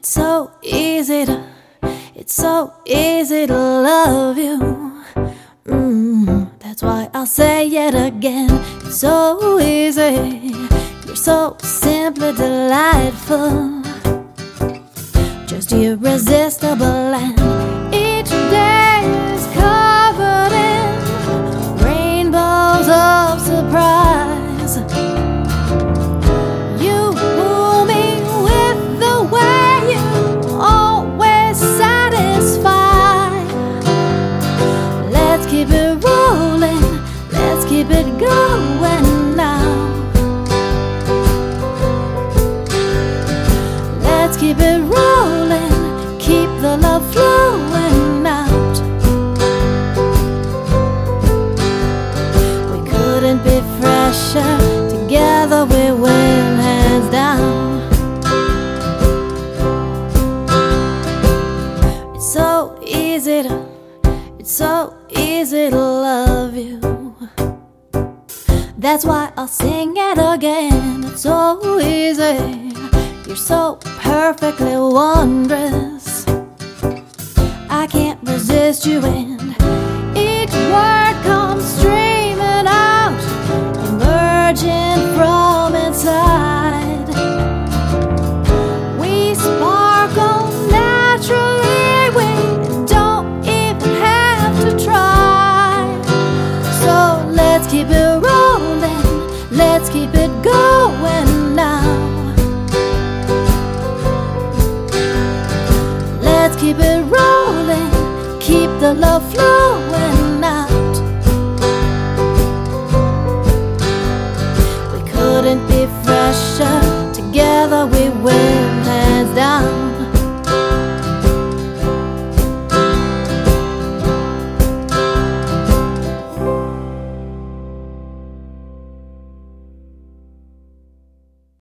It's so easy to, it's so easy to love you. That's why I'll say it again. It's so easy, you're so simply delightful, just irresistible, and each day is covered in rainbows of surprise. You fool me with the way you always satisfy. Let's keep it rolling, let's keep it going now. Let's keep it rolling, keep the love flowing out. We couldn't be fresher, together we went hands down. It's so easy to, it's so easy to love you. That's why I'll sing it again. It's so easy, you're so perfectly wondrous. I can't resist you, and each word comes streaming out, emerging from inside. We sparkle naturally, we don't even have to try. So let's keep it rolling, let's keep it going now. Let's keep it rolling, keep the love flowing.